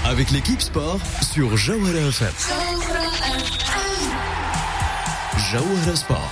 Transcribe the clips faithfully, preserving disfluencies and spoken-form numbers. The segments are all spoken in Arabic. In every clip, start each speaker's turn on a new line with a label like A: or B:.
A: avec l'équipe sport sur Jawhara F M. Jawhara Sport.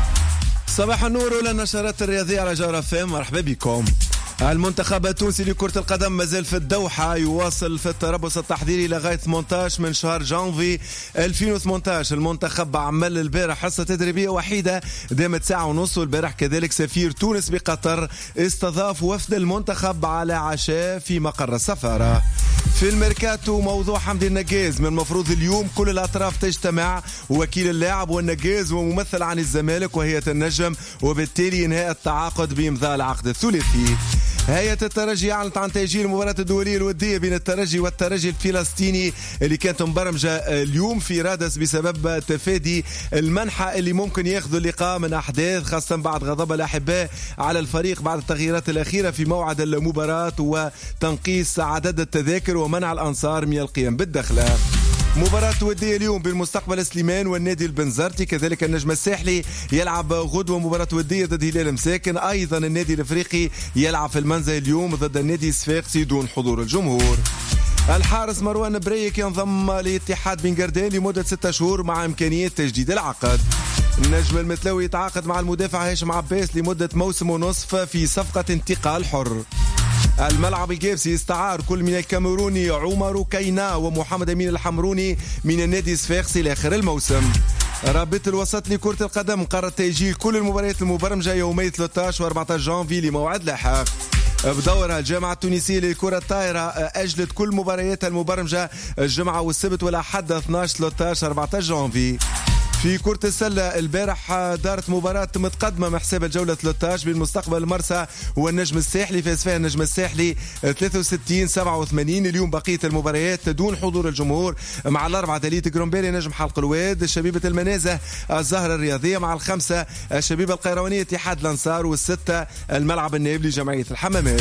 B: صباح النور والنشرات الرياضية على جوهرة اف ام. مرحبا بكم. المنتخب التونسي لكرة القدم مازال في الدوحة، يواصل في التربص التحضيري لغاية ثمانية عشر من شهر جانفي ألفين وثمانية عشر. المنتخب عمل البارح حصة تدريبية وحيدة دامت ساعة ونص، والبارح كذلك سفير تونس بقطر استضاف وفد المنتخب على عشاء في مقر السفارة. في الميركاتو موضوع حمدي النجاز، من المفروض اليوم كل الأطراف تجتمع، وكيل اللاعب والنجاز وممثل عن الزمالك وهيئة النجم، وبالتالي انهاء التعاقد بإمضاء العقد الثلاثي. هيئة الترجي أعلنت عن تأجيل المباراة الدولية الودية بين الترجي والترجي الفلسطيني اللي كانت مبرمجة اليوم في رادس بسبب تفادي المنحة اللي ممكن ياخذوا اللقاء من أحداث، خاصة بعد غضب الأحباء على الفريق بعد التغييرات الأخيرة في موعد المباراة وتنقيص عدد التذاكر ومنع الأنصار من القيام بالدخلة. مباراة ودية اليوم بالمستقبل سليمان والنادي البنزرتي، كذلك النجم الساحلي يلعب غدوة مباراة ودية ضد هلال مساكن، أيضا النادي الأفريقي يلعب في المنزل اليوم ضد النادي الصفاقسي دون حضور الجمهور. الحارس مروان بريك ينضم لاتحاد بن قردان لمدة ستة شهور مع إمكانية تجديد العقد. النجم المثلوي يتعاقد مع المدافع هاشم عباس لمدة موسم ونصف في صفقة انتقال حر. الملعب الجابسي استعار كل من الكاميروني عمر كينا ومحمد أمين الحمروني من النادي الصفاقسي لآخر الموسم. رابطة الوسط لكرة القدم قرر تأجيل كل المباريات المبرمجة يومي ثلاثة عشر و أربعة عشر جانفي لموعد لاحق. بدورها الجامعة التونسية للكرة الطائرة أجلت كل مبارياتها المبرمجة الجمعة والسبت والأحد اثني عشر ثلاثة عشر أربعة عشر جانفي. في كرة السلة البارح دارت مباراة متقدمة من حساب الجولة ثلاثة عشر بين مستقبل المرسى والنجم الساحلي، فاز فيها النجم الساحلي ثلاثة وستين سبعة وثمانين. اليوم بقية المباريات دون حضور الجمهور، مع الأربعة دليت جرومبيري نجم حلق الواد، شبيبة المنازه الزهرة الرياضية، مع الخمسة الشبيبة القيروانية اتحاد الأنصار، والستة الملعب النابلي جمعية الحمامات.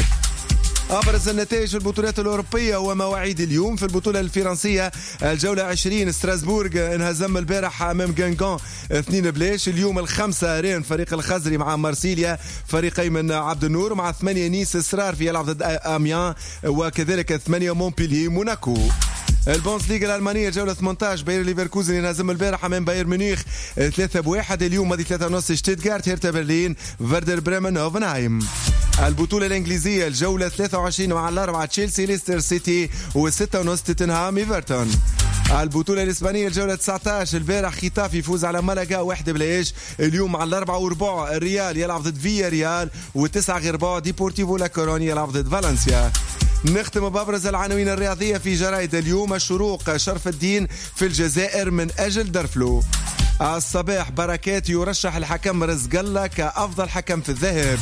B: أبرز النتائج في البطولات الأوروبية ومواعيد اليوم. في البطولة الفرنسية الجولة عشرين ستراسبورغ انهزم البارح أمام غانغان اثنين بلاش. اليوم الخمسة رين فريق الخزري مع مارسيليا، فريقي من عبد النور، مع ثمانية نيس إصرار في يلعب ضد أميان، وكذلك ثمانية مونبيلييه موناكو. البونس ليغا الألمانية جولة ثمانية عشر باير ليفركوزن ينهزم البارح أمام باير ميونخ ثلاثة بواحد. اليوم ماضي ثلاثة ونص شتوتغارت هيرتا برلين فيردر بريمن هوفنهايم. البطولة الإنجليزية الجولة ثلاثة وعشرين مع الأربعة تشيلسي ليستر سيتي والستة ونص توتنهام إيفرتون. البطولة الإسبانية الجولة تسعة عشر البارح ختافي يفوز على مالاغا واحد بلاش. اليوم مع الأربعة وربع الريال يلعب ضد فيا ريال، والتسعة غير ربع ديبورتيفو لا كورونيا يلعب ضد فالنسيا. نختم بأبرز العناوين الرياضية في جرائد اليوم. الشروق شرف الدين في الجزائر من أجل درفلو. الصباح بركات يرشح الحكم رزق الله كأفضل حكم في الذهب.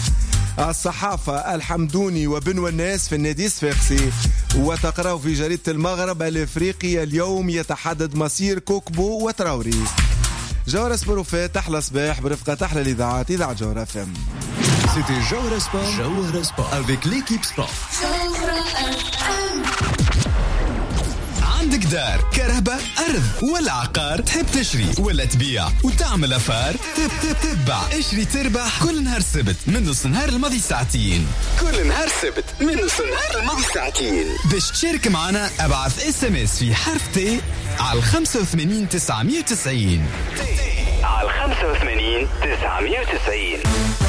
B: الصحافة الحمدوني وبن والناس في النادي الصفاقسي. وتقرأوا في جريدة المغرب الإفريقي اليوم يتحدد مصير كوكبو وتراوري. جوهرة سبوروفات أحلى صباح برفقة أحلى الإذاعات إذاعة جوهرة اف ام.
A: C'était Jawhara Sport, Jawhara Sport avec l'équipe sport. عندك دار كرهبة أرض ولا عقار، تحب تشري ولا تبيع وتعمل أفار؟ تب تب تبع اشري تربح كل نهار سبت من نص نهار الماضي ساعتين. كل نهار سبت من نص نهار الماضي ساعتين. باش تشارك معنا ابعث اس ام اس في حرف تي على خمسة وثمانين تسعمية وتسعين على خمسة وثمانين تسعمية وتسعين.